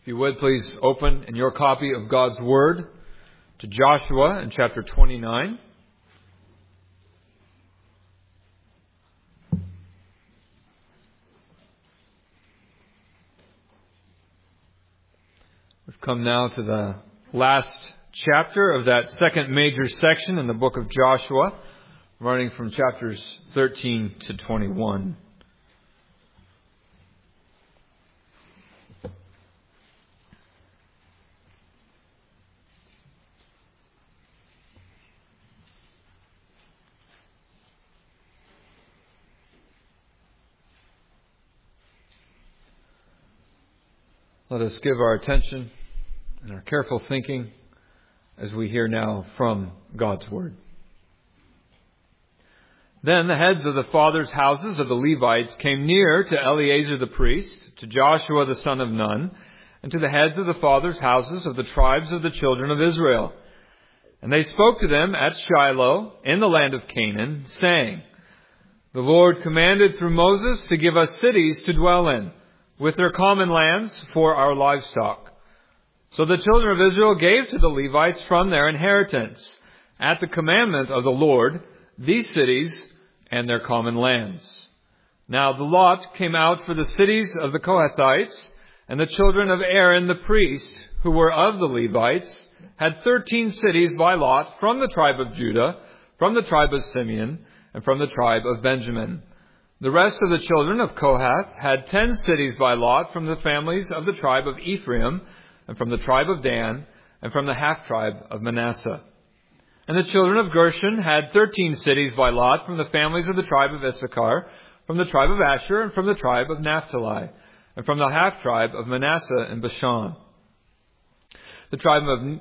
If you would, please open in your copy of God's Word to Joshua in chapter 29. We've come now to the last chapter of that second major section in the book of Joshua, running from chapters 13 to 21. Let us give our attention and our careful thinking as we hear now from God's Word. Then the heads of the fathers' houses of the Levites came near to Eleazar the priest, to Joshua the son of Nun, and to the heads of the fathers' houses of the tribes of the children of Israel. And they spoke to them at Shiloh in the land of Canaan, saying, The Lord commanded through Moses to give us cities to dwell in, with their common lands for our livestock. So the children of Israel gave to the Levites from their inheritance, at the commandment of the Lord, these cities and their common lands. Now the lot came out for the cities of the Kohathites, and the children of Aaron the priest, who were of the Levites, had 13 cities by lot from the tribe of Judah, from the tribe of Simeon, and from the tribe of Benjamin. The rest of the children of Kohath had 10 cities by lot from the families of the tribe of Ephraim, and from the tribe of Dan, and from the half-tribe of Manasseh. And the children of Gershon had 13 cities by lot from the families of the tribe of Issachar, from the tribe of Asher, and from the tribe of Naphtali, and from the half-tribe of Manasseh and Bashan. The tribe of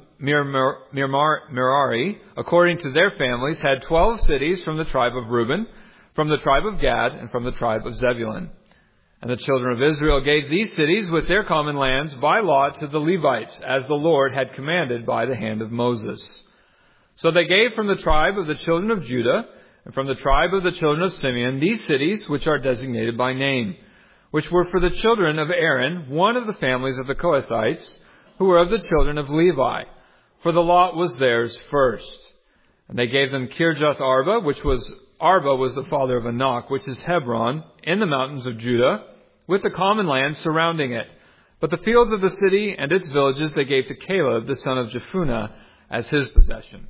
Merari, according to their families, had 12 cities from the tribe of Reuben, from the tribe of Gad, and from the tribe of Zebulun. And the children of Israel gave these cities with their common lands by lot to the Levites, as the Lord had commanded by the hand of Moses. So they gave from the tribe of the children of Judah, and from the tribe of the children of Simeon, these cities which are designated by name, which were for the children of Aaron, one of the families of the Kohathites, who were of the children of Levi, for the lot was theirs first. And they gave them Kirjath Arba, Arba was the father of Anak, which is Hebron, in the mountains of Judah, with the common land surrounding it. But the fields of the city and its villages they gave to Caleb, the son of Jephunneh, as his possession.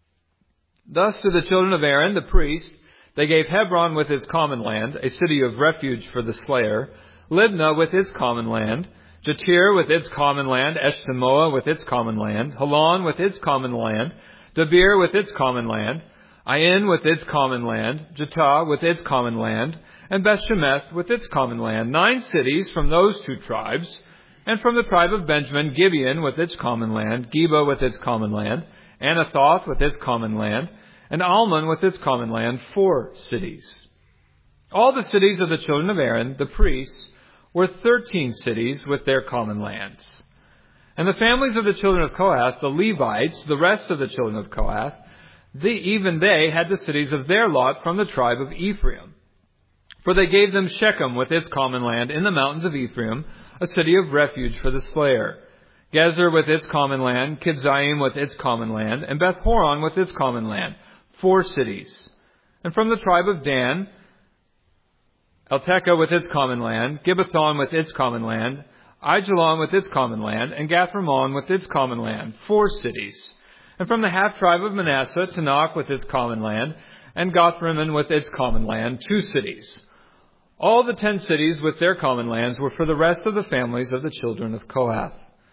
Thus to the children of Aaron, the priest, they gave Hebron with its common land, a city of refuge for the slayer, Libnah with its common land, Jatir with its common land, Eshtemoa with its common land, Holon with its common land, Debir with its common land, Ain with its common land, Jetah with its common land, and Beth-Shemeth with its common land, 9 cities from those 2 tribes, and from the tribe of Benjamin, Gibeon with its common land, Geba with its common land, Anathoth with its common land, and Almon with its common land, 4 cities. All the cities of the children of Aaron, the priests, were 13 cities with their common lands. And the families of the children of Kohath, the Levites, the rest of the children of Kohath, even they had the cities of their lot from the tribe of Ephraim. For they gave them Shechem with its common land in the mountains of Ephraim, a city of refuge for the slayer, Gezer with its common land, Kibzaim with its common land, and Beth-horon with its common land, 4 cities. And from the tribe of Dan, Eltekeh with its common land, Gibbethon with its common land, Aijalon with its common land, and Gath-rimmon with its common land, 4 cities. And from the half-tribe of Manasseh, Tanakh with its common land, and Gath-rimmon with its common land, 2 cities. All the 10 cities with their common lands were for the rest of the families of the children of Kohath.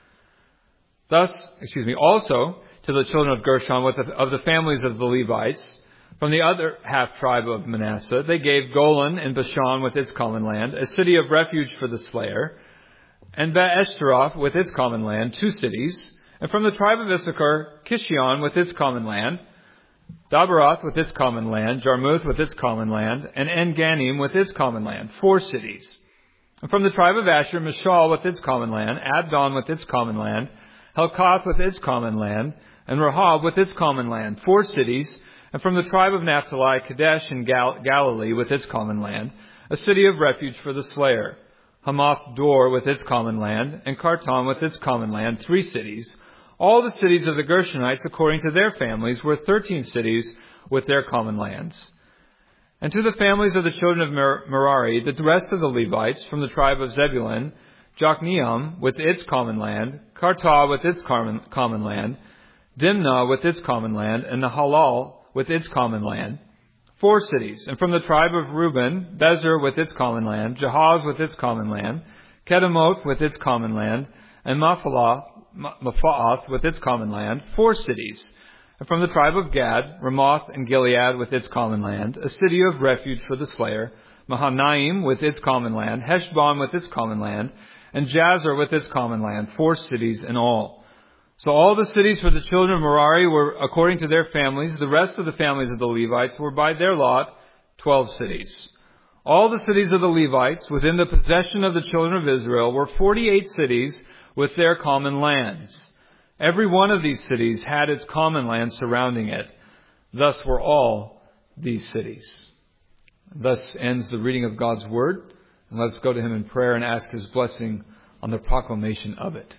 Also to the children of Gershon of the families of the Levites, from the other half-tribe of Manasseh, they gave Golan in Bashan with its common land, a city of refuge for the slayer, and Be'eshtaroth with its common land, 2 cities. And from the tribe of Issachar, Kishion with its common land, Dabaroth with its common land, Jarmuth with its common land, and En-Ganim with its common land, 4 cities. And from the tribe of Asher, Mishal with its common land, Abdon with its common land, Helkath with its common land, and Rahab with its common land, 4 cities. And from the tribe of Naphtali, Kadesh in Galilee with its common land, a city of refuge for the slayer, Hamath Dor with its common land, and Kartan with its common land, 3 cities. All the cities of the Gershonites, according to their families, were 13 cities with their common lands. And to the families of the children of Merari, the rest of the Levites, from the tribe of Zebulun, Jokneam with its common land, Kartah with its common land, Dimnah with its common land, and Nahalal with its common land, 4 cities. And from the tribe of Reuben, Bezer with its common land, Jahaz with its common land, Kedemoth with its common land, and Mephaath with its common land, 4 cities. And from the tribe of Gad, Ramoth and Gilead with its common land, a city of refuge for the slayer, Mahanaim with its common land, Heshbon with its common land, and Jazer with its common land, 4 cities in all. So all the cities for the children of Merari were according to their families. The rest of the families of the Levites were by their lot 12 cities. All the cities of the Levites within the possession of the children of Israel were 48 cities with their common lands. Every one of these cities had its common land surrounding it. Thus were all these cities. Thus ends the reading of God's Word. And let's go to Him in prayer and ask His blessing on the proclamation of it.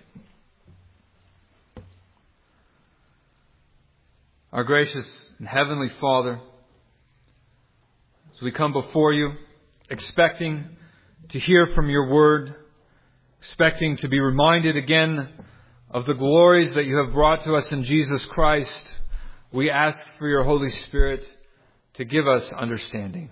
Our gracious and heavenly Father, as we come before You, expecting to hear from Your Word, expecting to be reminded again of the glories that You have brought to us in Jesus Christ, we ask for Your Holy Spirit to give us understanding,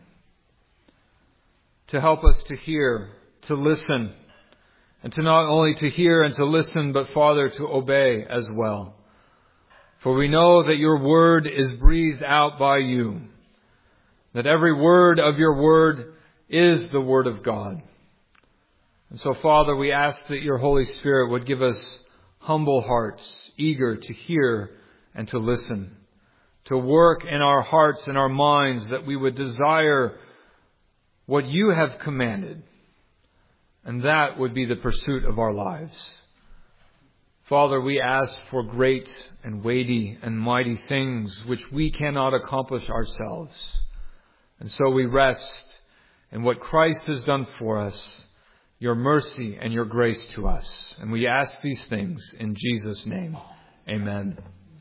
to help us to hear, to listen, and to not only to hear and to listen, but, Father, to obey as well. For we know that Your Word is breathed out by You, that every word of Your Word is the Word of God. And so, Father, we ask that Your Holy Spirit would give us humble hearts, eager to hear and to listen, to work in our hearts and our minds that we would desire what You have commanded, and that would be the pursuit of our lives. Father, we ask for great and weighty and mighty things which we cannot accomplish ourselves. And so we rest in what Christ has done for us, Your mercy and Your grace to us. And we ask these things in Jesus' name. Amen.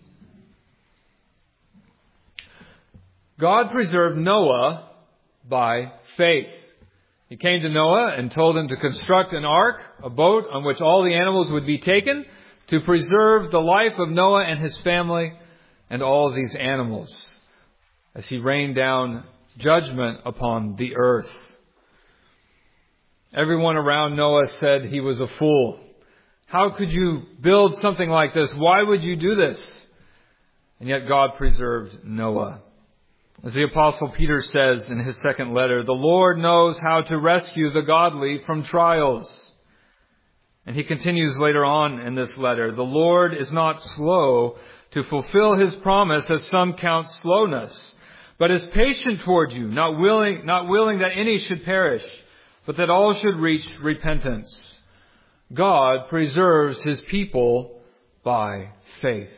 God preserved Noah by faith. He came to Noah and told him to construct an ark, a boat on which all the animals would be taken, to preserve the life of Noah and his family and all of these animals as He rained down judgment upon the earth. Everyone around Noah said he was a fool. How could you build something like this? Why would you do this? And yet God preserved Noah. As the Apostle Peter says in his second letter, the Lord knows how to rescue the godly from trials. And he continues later on in this letter, the Lord is not slow to fulfill His promise, as some count slowness, but is patient toward you, not willing that any should perish, but that all should reach repentance. God preserves His people by faith.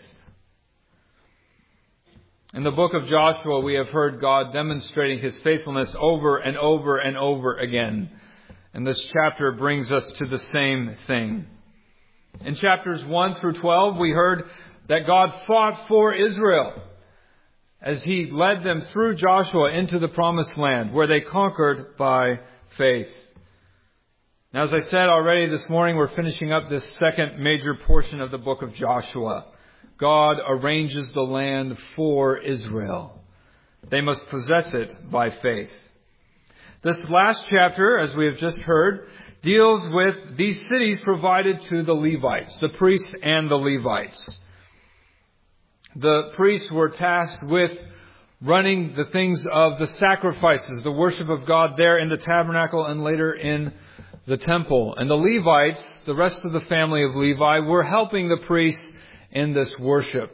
In the book of Joshua, we have heard God demonstrating His faithfulness over and over and over again. And this chapter brings us to the same thing. In chapters 1 through 12, we heard that God fought for Israel as He led them through Joshua into the promised land, where they conquered by faith. Now, as I said already this morning, we're finishing up this second major portion of the book of Joshua. God arranges the land for Israel. They must possess it by faith. This last chapter, as we have just heard, deals with these cities provided to the Levites, the priests and the Levites. The priests were tasked with running the things of the sacrifices, the worship of God there in the tabernacle and later in the temple. And the Levites, the rest of the family of Levi, were helping the priests in this worship.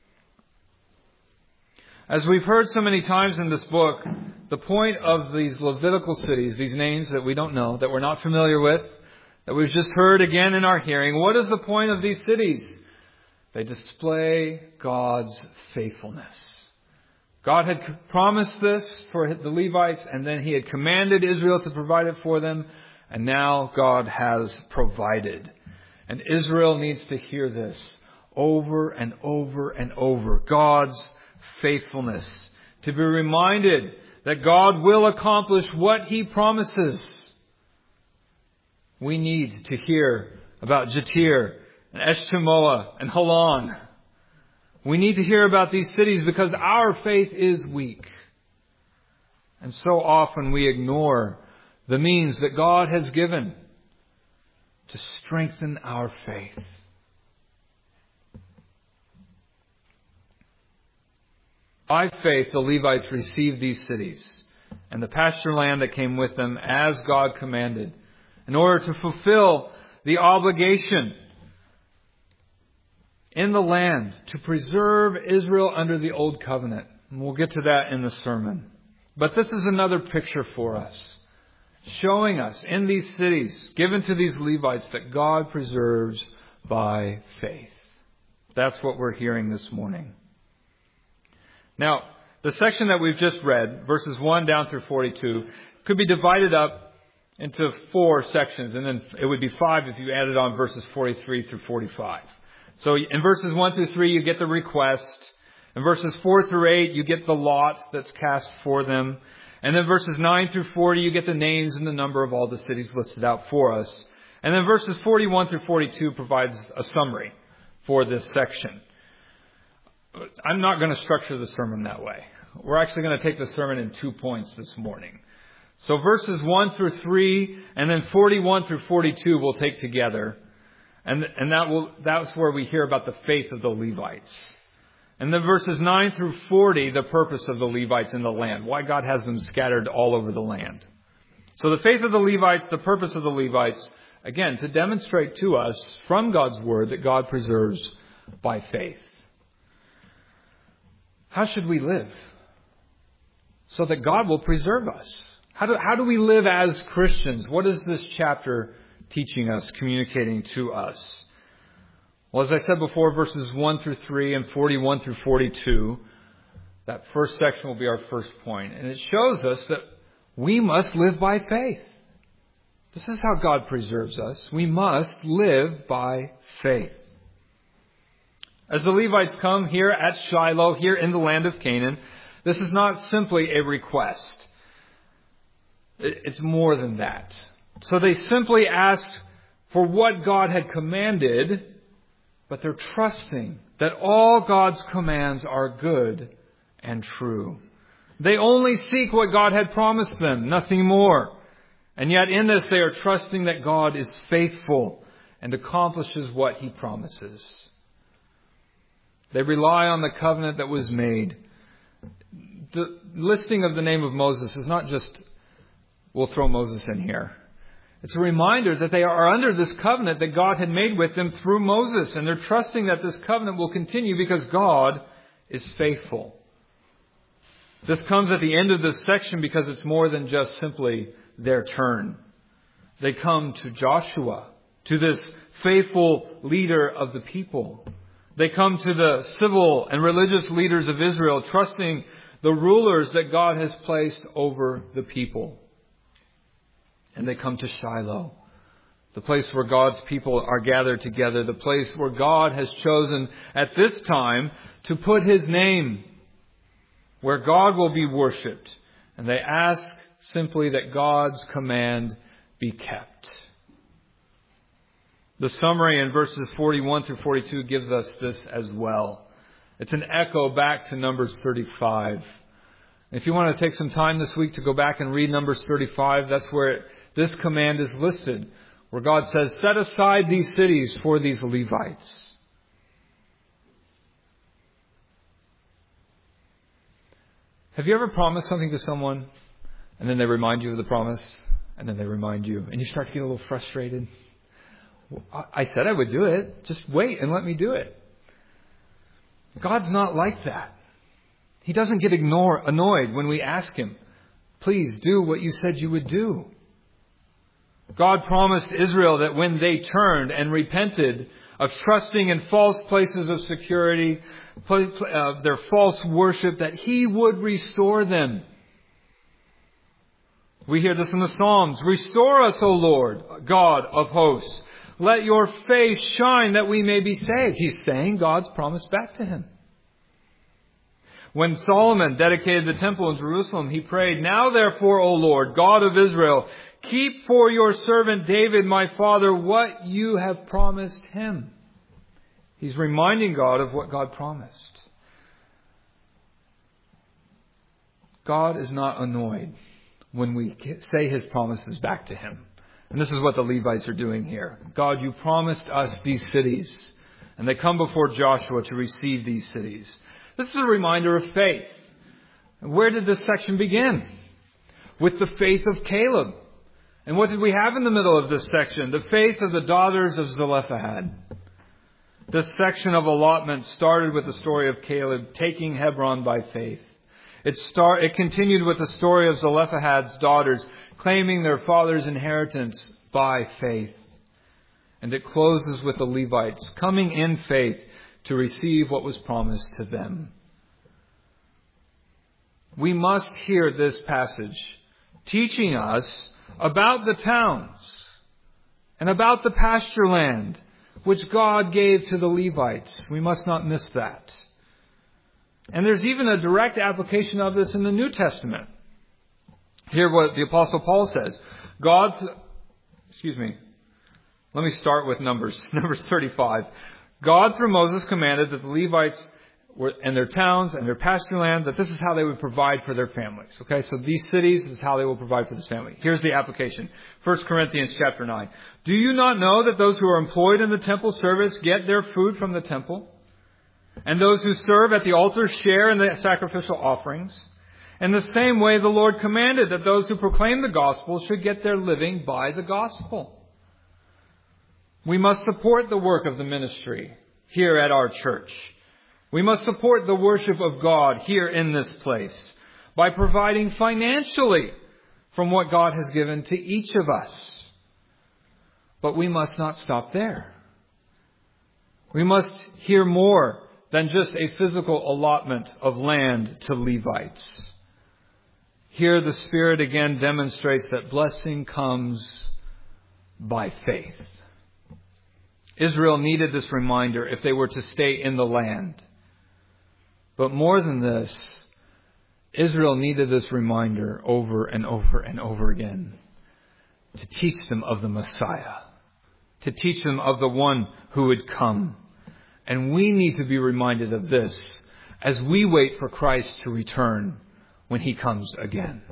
As we've heard so many times in this book, the point of these Levitical cities, these names that we don't know, that we're not familiar with, that we've just heard again in our hearing, what is the point of these cities? They display God's faithfulness. God had promised this for the Levites, and then He had commanded Israel to provide it for them. And now God has provided. And Israel needs to hear this over and over and over. God's faithfulness. To be reminded that God will accomplish what He promises. We need to hear about Jatir and Eshtemoa and Halan. We need to hear about these cities because our faith is weak. And so often we ignore the means that God has given to strengthen our faith. By faith, the Levites received these cities and the pasture land that came with them as God commanded in order to fulfill the obligation in the land to preserve Israel under the old covenant. And we'll get to that in the sermon. But this is another picture for us, showing us in these cities given to these Levites that God preserves by faith. That's what we're hearing this morning. Now, the section that we've just read, verses 1 down through 42, could be divided up into 4 sections, and then it would be 5 if you added on verses 43 through 45. So in verses 1 through 3, you get the request. In verses 4 through 8, you get the lot that's cast for them. And then verses 9 through 40, you get the names and the number of all the cities listed out for us. And then verses 41 through 42 provides a summary for this section. I'm not going to structure the sermon that way. We're actually going to take the sermon in 2 points this morning. So verses 1 through 3 and then 41 through 42 we'll take together. And that's where we hear about the faith of the Levites. And then verses 9 through 40, the purpose of the Levites in the land. Why God has them scattered all over the land. So the faith of the Levites, the purpose of the Levites, again, to demonstrate to us from God's Word that God preserves by faith. How should we live so that God will preserve us? How do we live as Christians? What is this chapter teaching us, communicating to us? Well, as I said before, verses 1 through 3 and 41 through 42, that first section will be our first point. And it shows us that we must live by faith. This is how God preserves us. We must live by faith. As the Levites come here at Shiloh, here in the land of Canaan, this is not simply a request. It's more than that. So they simply asked for what God had commanded, but they're trusting that all God's commands are good and true. They only seek what God had promised them, nothing more. And yet in this they are trusting that God is faithful and accomplishes what He promises. They rely on the covenant that was made. The listing of the name of Moses is not just, we'll throw Moses in here. It's a reminder that they are under this covenant that God had made with them through Moses. And they're trusting that this covenant will continue because God is faithful. This comes at the end of this section because it's more than just simply their turn. They come to Joshua, to this faithful leader of the people. They come to the civil and religious leaders of Israel, trusting the rulers that God has placed over the people. And they come to Shiloh, the place where God's people are gathered together, the place where God has chosen at this time to put His name, where God will be worshipped. And they ask simply that God's command be kept. The summary in verses 41 through 42 gives us this as well. It's an echo back to Numbers 35. If you want to take some time this week to go back and read Numbers 35, that's where this command is listed, where God says, set aside these cities for these Levites. Have you ever promised something to someone and then they remind you of the promise and then they remind you and you start to get a little frustrated? I said I would do it. Just wait and let me do it. God's not like that. He doesn't get annoyed when we ask Him, please do what you said you would do. God promised Israel that when they turned and repented of trusting in false places of security, of their false worship, that He would restore them. We hear this in the Psalms. Restore us, O Lord, God of hosts. Let your face shine that we may be saved. He's saying God's promise back to him. When Solomon dedicated the temple in Jerusalem, he prayed, Now therefore, O Lord, God of Israel, keep for your servant David, my father, what you have promised him. He's reminding God of what God promised. God is not annoyed when we say his promises back to him. And this is what the Levites are doing here. God, you promised us these cities. And they come before Joshua to receive these cities. This is a reminder of faith. And where did this section begin? With the faith of Caleb. And what did we have in the middle of this section? The faith of the daughters of Zelophehad. This section of allotment started with the story of Caleb taking Hebron by faith. It continued with the story of Zelophehad's daughters claiming their father's inheritance by faith. And it closes with the Levites coming in faith to receive what was promised to them. We must hear this passage teaching us about the towns and about the pasture land which God gave to the Levites. We must not miss that. And there's even a direct application of this in the New Testament. Hear what the Apostle Paul says. Let me start with Numbers 35. God, through Moses, commanded that the Levites and their towns and their pasture land, that this is how they would provide for their families. Okay, so these cities is how they will provide for this family. Here's the application. 1 Corinthians chapter 9. Do you not know that those who are employed in the temple service get their food from the temple? And those who serve at the altar share in the sacrificial offerings? In the same way, the Lord commanded that those who proclaim the gospel should get their living by the gospel. We must support the work of the ministry here at our church. We must support the worship of God here in this place by providing financially from what God has given to each of us. But we must not stop there. We must hear more than just a physical allotment of land to Levites. Here the Spirit again demonstrates that blessing comes by faith. Israel needed this reminder if they were to stay in the land. But more than this, Israel needed this reminder over and over and over again to teach them of the Messiah, to teach them of the one who would come. And we need to be reminded of this as we wait for Christ to return when he comes again.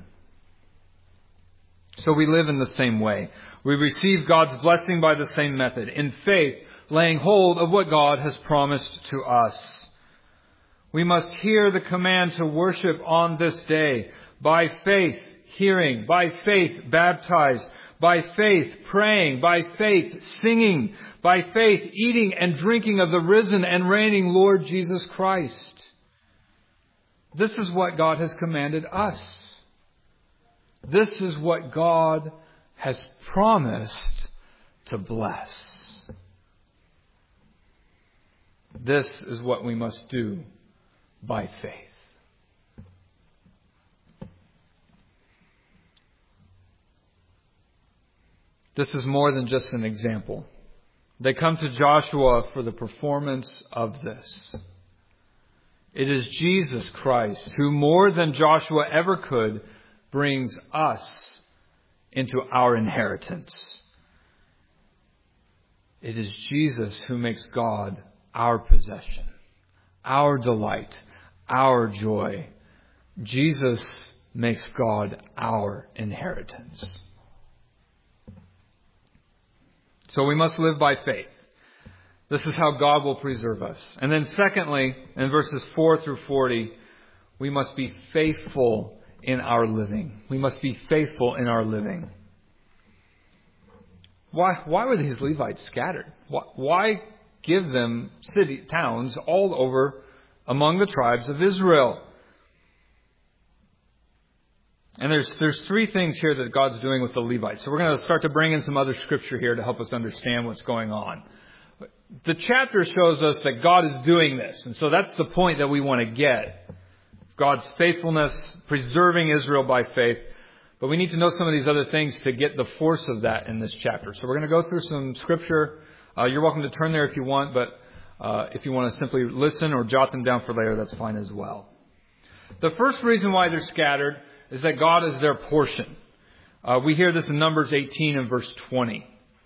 So we live in the same way. We receive God's blessing by the same method, in faith, laying hold of what God has promised to us. We must hear the command to worship on this day by faith, hearing, by faith, baptized, by faith, praying, by faith, singing, by faith, eating and drinking of the risen and reigning Lord Jesus Christ. This is what God has commanded us. This is what God has promised to bless. This is what we must do by faith. This is more than just an example. They come to Joshua for the performance of this. It is Jesus Christ who, more than Joshua ever could, brings us into our inheritance. It is Jesus who makes God our possession, our delight, our joy. Jesus makes God our inheritance. So we must live by faith. This is how God will preserve us. And then secondly, in verses 4 through 40, we must be faithful in our living. We must be faithful in our living. Why were these Levites scattered? Why give them towns all over among the tribes of Israel? And there's three things here that God's doing with the Levites. So we're going to start to bring in some other scripture here to help us understand what's going on. The chapter shows us that God is doing this. And so that's the point that we want to get. God's faithfulness, preserving Israel by faith. But we need to know some of these other things to get the force of that in this chapter. So we're going to go through some scripture. You're welcome to turn there if you want, but if you want to simply listen or jot them down for later, that's fine as well. The first reason why they're scattered is that God is their portion. We hear this in Numbers 18 and verse 20.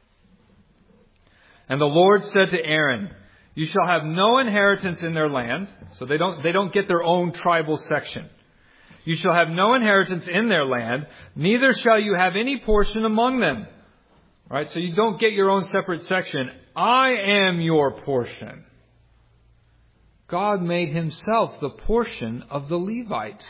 And the Lord said to Aaron, "You shall have no inheritance in their land." So they don't get their own tribal section. "You shall have no inheritance in their land, neither shall you have any portion among them." All right, so you don't get your own separate section. I am your portion. God made himself the portion of the Levites.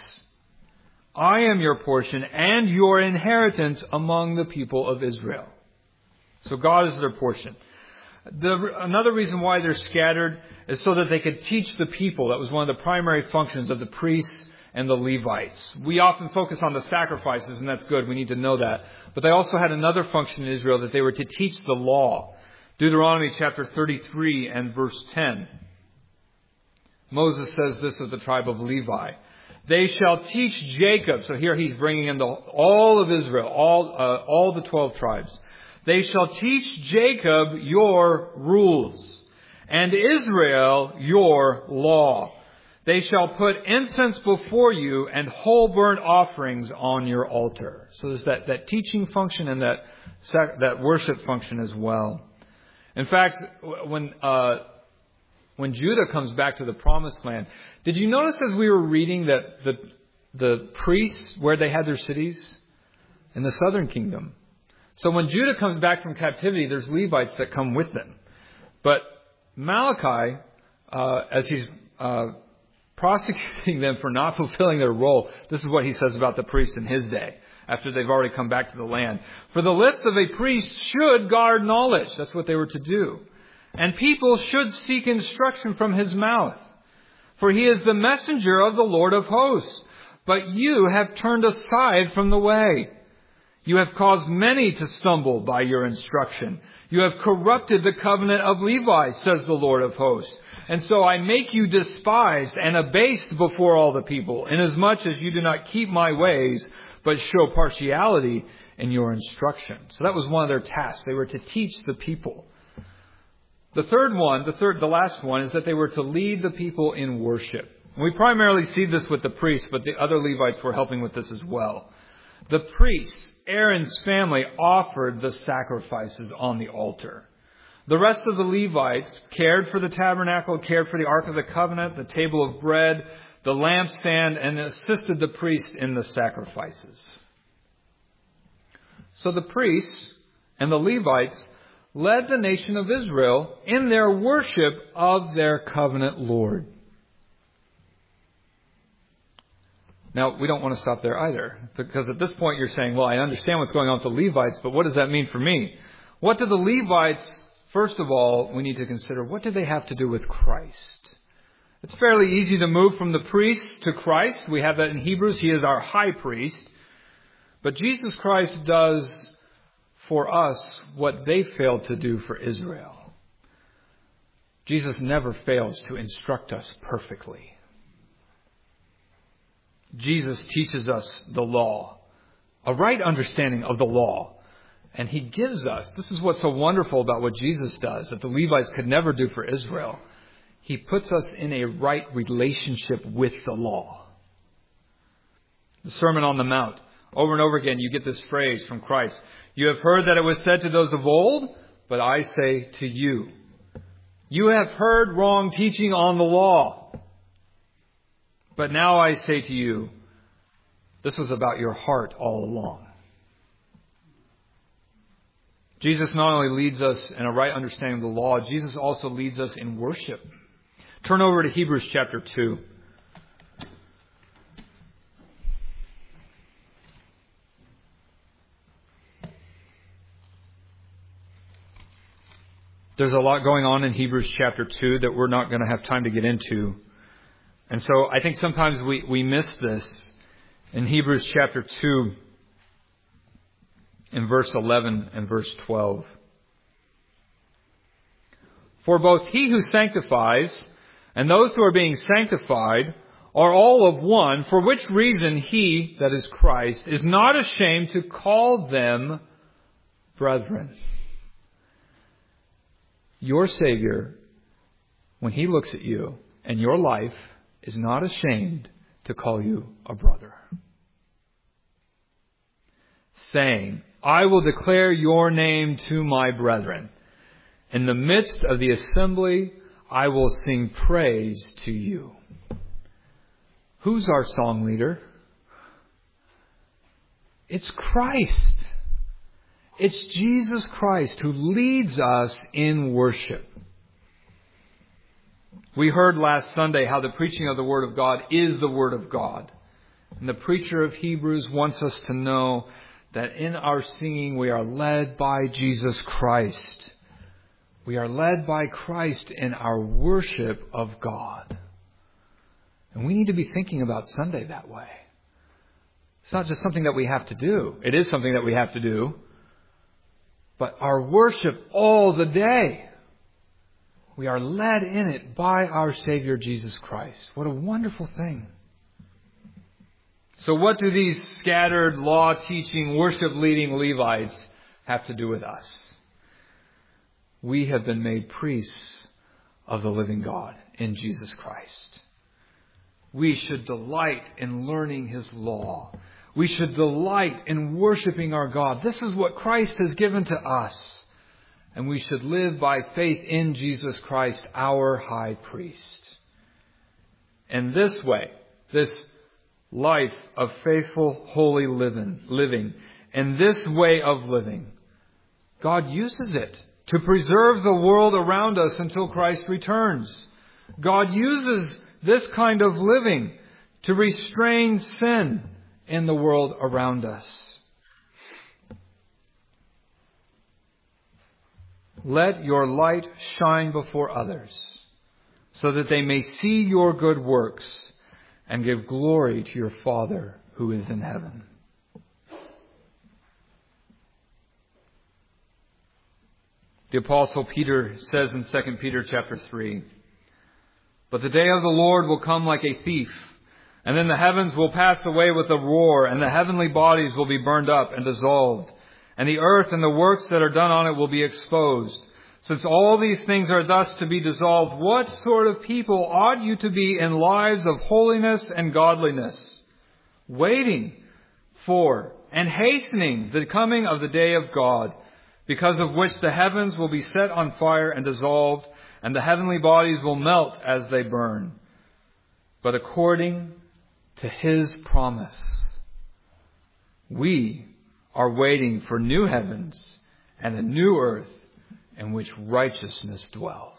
I am your portion and your inheritance among the people of Israel. So God is their portion. Another reason why they're scattered is so that they could teach the people. That was one of the primary functions of the priests and the Levites. We often focus on the sacrifices, and that's good. We need to know that. But they also had another function in Israel, that they were to teach the law. Deuteronomy chapter 33 and verse 10. Moses says this of the tribe of Levi. "They shall teach Jacob." So here he's bringing in all of Israel, all the 12 tribes. "They shall teach Jacob your rules, and Israel your law. They shall put incense before you and whole burnt offerings on your altar." So there's that teaching function and that worship function as well. In fact, when Judah comes back to the Promised Land, did you notice as we were reading that the priests, where they had their cities? In the southern kingdom. So when Judah comes back from captivity, there's Levites that come with them. But Malachi, as he's prosecuting them for not fulfilling their role, this is what he says about the priests in his day, after they've already come back to the land. "For the lips of a priest should guard knowledge." That's what they were to do. "And people should seek instruction from his mouth. For he is the messenger of the Lord of hosts. But you have turned aside from the way. You have caused many to stumble by your instruction. You have corrupted the covenant of Levi, says the Lord of hosts. And so I make you despised and abased before all the people, inasmuch as you do not keep my ways, but show partiality in your instruction." So that was one of their tasks. They were to teach the people. The last one, is that they were to lead the people in worship. And we primarily see this with the priests, but the other Levites were helping with this as well. The priests, Aaron's family, offered the sacrifices on the altar. The rest of the Levites cared for the tabernacle, cared for the Ark of the Covenant, the table of bread, the lampstand, and assisted the priest in the sacrifices. So the priests and the Levites led the nation of Israel in their worship of their covenant Lord. Now, we don't want to stop there either, because at this point you're saying, well, I understand what's going on with the Levites, but what does that mean for me? What do the Levites, first of all, we need to consider, what do they have to do with Christ? It's fairly easy to move from the priests to Christ. We have that in Hebrews. He is our high priest. But Jesus Christ does for us what they failed to do for Israel. Jesus never fails to instruct us perfectly. Jesus teaches us the law, a right understanding of the law. And he gives us, this is what's so wonderful about what Jesus does, that the Levites could never do for Israel. He puts us in a right relationship with the law. The Sermon on the Mount. Over and over again, you get this phrase from Christ. "You have heard that it was said to those of old, but I say to you." You have heard wrong teaching on the law. But now I say to you, this was about your heart all along. Jesus not only leads us in a right understanding of the law, Jesus also leads us in worship. Turn over to Hebrews chapter 2. There's a lot going on in Hebrews chapter 2 that we're not going to have time to get into. And so I think sometimes we miss this. In Hebrews chapter 2, in verse 11 and verse 12. "For both he who sanctifies and those who are being sanctified are all of one, for which reason He, that is Christ, is not ashamed to call them brethren. Your Savior, when He looks at you and your life, is not ashamed to call you a brother, saying, I will declare your name to my brethren. In the midst of the assembly, I will sing praise to you. Who's our song leader? It's Christ. It's Jesus Christ who leads us in worship. We heard last Sunday how the preaching of the Word of God is the Word of God. And the preacher of Hebrews wants us to know that in our singing we are led by Jesus Christ. We are led by Christ in our worship of God. And we need to be thinking about Sunday that way. It's not just something that we have to do. It is something that we have to do. But our worship all the day, we are led in it by our Savior Jesus Christ. What a wonderful thing. So what do these scattered, law-teaching, worship-leading Levites have to do with us? We have been made priests of the living God in Jesus Christ. We should delight in learning His law. We should delight in worshiping our God. This is what Christ has given to us. And we should live by faith in Jesus Christ, our high priest. And this way, this life of faithful, holy living, and this way of living, God uses it to preserve the world around us until Christ returns. God uses this kind of living to restrain sin in the world around us. Let your light shine before others, so that they may see your good works and give glory to your Father who is in heaven. The Apostle Peter says in 2 Peter chapter 3, But the day of the Lord will come like a thief, and then the heavens will pass away with a roar, and the heavenly bodies will be burned up and dissolved, and the earth and the works that are done on it will be exposed. Since all these things are thus to be dissolved, what sort of people ought you to be in lives of holiness and godliness, waiting for and hastening the coming of the day of God, because of which the heavens will be set on fire and dissolved, and the heavenly bodies will melt as they burn. But according to His promise, we are waiting for new heavens and a new earth in which righteousness dwells.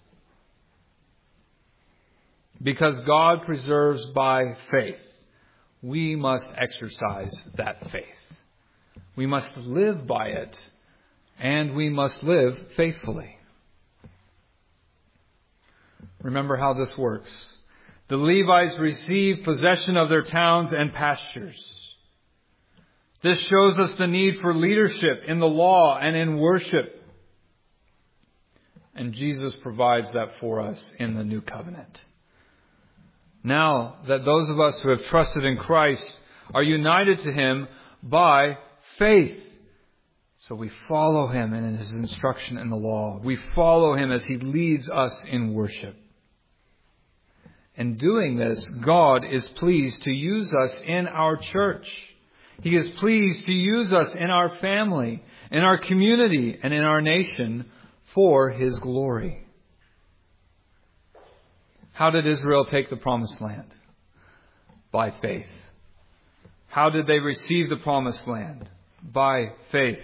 Because God preserves by faith, we must exercise that faith. We must live by it, and we must live faithfully. Remember how this works. The Levites received possession of their towns and pastures. This shows us the need for leadership in the law and in worship. And Jesus provides that for us in the new covenant. Now that those of us who have trusted in Christ are united to Him by faith. So we follow Him in His instruction in the law. We follow Him as He leads us in worship. In doing this, God is pleased to use us in our church. He is pleased to use us in our family, in our community, and in our nation for His glory. How did Israel take the promised land? By faith. How did they receive the promised land? By faith.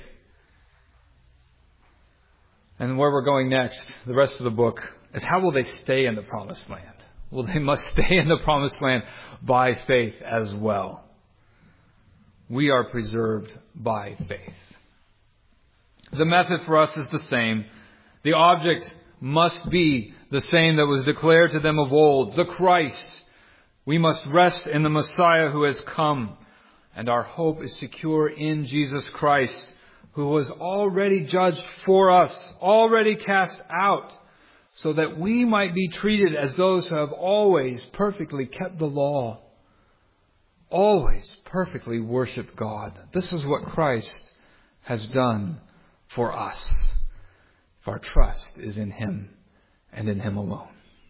And where we're going next, the rest of the book, is how will they stay in the promised land? Well, they must stay in the promised land by faith as well. We are preserved by faith. The method for us is the same. The object must be the same that was declared to them of old, the Christ. We must rest in the Messiah who has come, and our hope is secure in Jesus Christ, who was already judged for us, already cast out, so that we might be treated as those who have always perfectly kept the law, always perfectly worshiped God. This is what Christ has done for us, if our trust is in Him and in Him alone.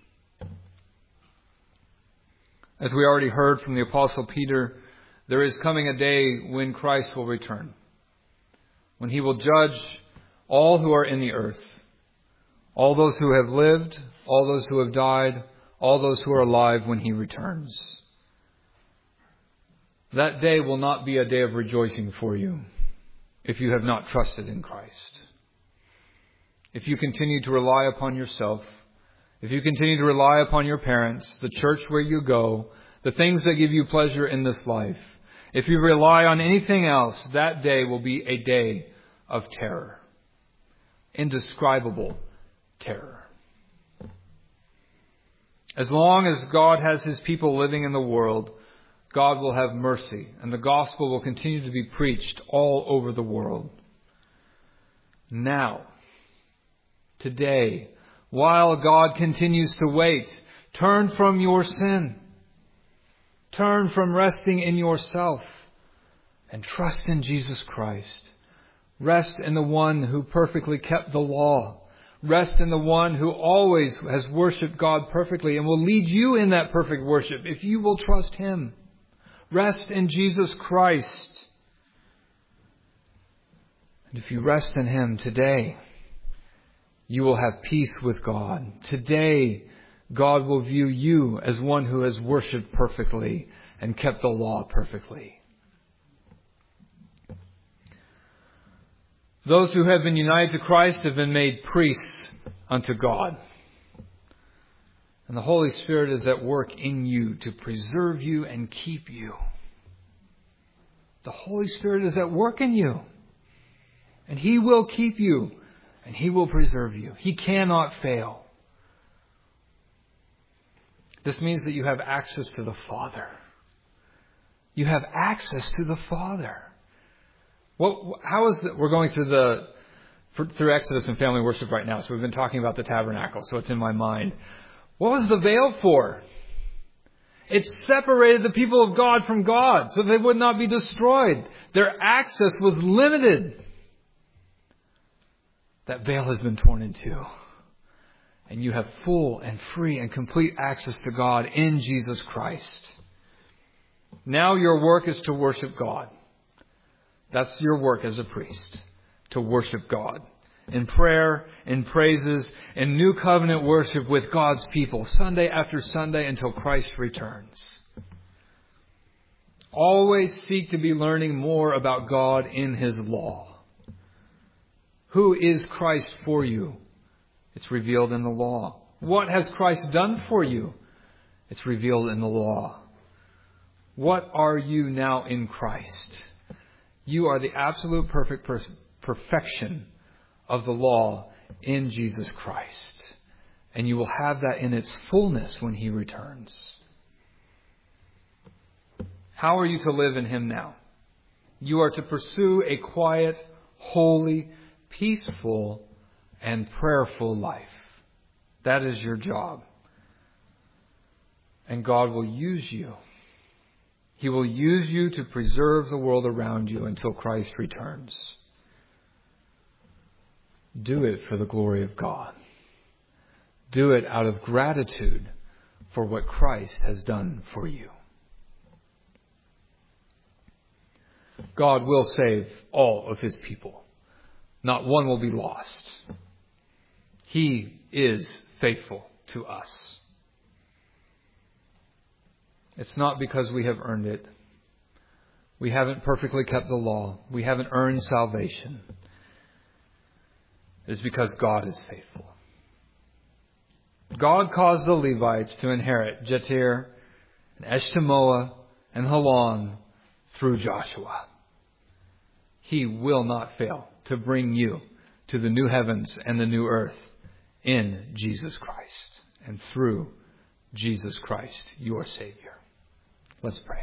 As we already heard from the Apostle Peter, there is coming a day when Christ will return, when He will judge all who are in the earth, all those who have lived, all those who have died, all those who are alive when He returns. That day will not be a day of rejoicing for you if you have not trusted in Christ. If you continue to rely upon yourself, if you continue to rely upon your parents, the church where you go, the things that give you pleasure in this life, if you rely on anything else, that day will be a day of terror. Indescribable terror. As long as God has His people living in the world, God will have mercy, and the gospel will continue to be preached all over the world. Now, today, while God continues to wait, turn from your sin. Turn from resting in yourself and trust in Jesus Christ. Rest in the one who perfectly kept the law. Rest in the one who always has worshipped God perfectly and will lead you in that perfect worship if you will trust Him. Rest in Jesus Christ. And if you rest in Him today, you will have peace with God. Today, God will view you as one who has worshipped perfectly and kept the law perfectly. Those who have been united to Christ have been made priests unto God. And the Holy Spirit is at work in you to preserve you and keep you. The Holy Spirit is at work in you. And He will keep you. And He will preserve you. He cannot fail. This means that you have access to the Father. You have access to the Father. How is it? We're going through Exodus and family worship right now. So we've been talking about the tabernacle. So it's in my mind. What was the veil for? It separated the people of God from God so they would not be destroyed. Their access was limited. That veil has been torn in two. And you have full and free and complete access to God in Jesus Christ. Now your work is to worship God. That's your work as a priest. To worship God. In prayer, in praises, in new covenant worship with God's people, Sunday after Sunday until Christ returns. Always seek to be learning more about God in His law. Who is Christ for you? It's revealed in the law. What has Christ done for you? It's revealed in the law. What are you now in Christ? You are the absolute perfection of the law in Jesus Christ. And you will have that in its fullness when He returns. How are you to live in Him now? You are to pursue a quiet, holy, peaceful, and prayerful life. That is your job. And God will use you. He will use you to preserve the world around you until Christ returns. Do it for the glory of God. Do it out of gratitude for what Christ has done for you. God will save all of His people. Not one will be lost. He is faithful to us. It's not because we have earned it. We haven't perfectly kept the law. We haven't earned salvation. It is because God is faithful. God caused the Levites to inherit Jetir and Eshtemoa and Halon through Joshua. He will not fail to bring you to the new heavens and the new earth in Jesus Christ and through Jesus Christ, your Savior. Let's pray.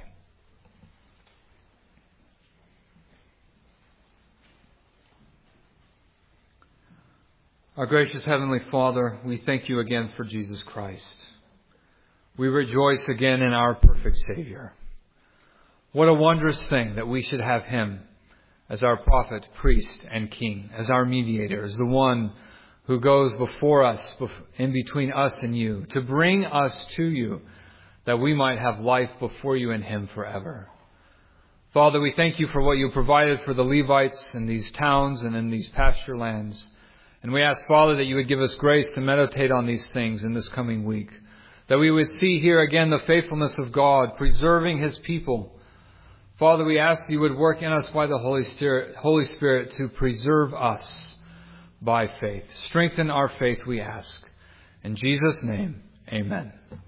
Our gracious Heavenly Father, we thank you again for Jesus Christ. We rejoice again in our perfect Savior. What a wondrous thing that we should have Him as our prophet, priest, and king, as our mediator, as the one who goes before us, in between us and you, to bring us to you, that we might have life before you in Him forever. Father, we thank you for what you provided for the Levites in these towns and in these pasture lands. And we ask, Father, that you would give us grace to meditate on these things in this coming week. That we would see here again the faithfulness of God, preserving His people. Father, we ask that you would work in us by the Holy Spirit to preserve us by faith. Strengthen our faith, we ask. In Jesus' name, amen.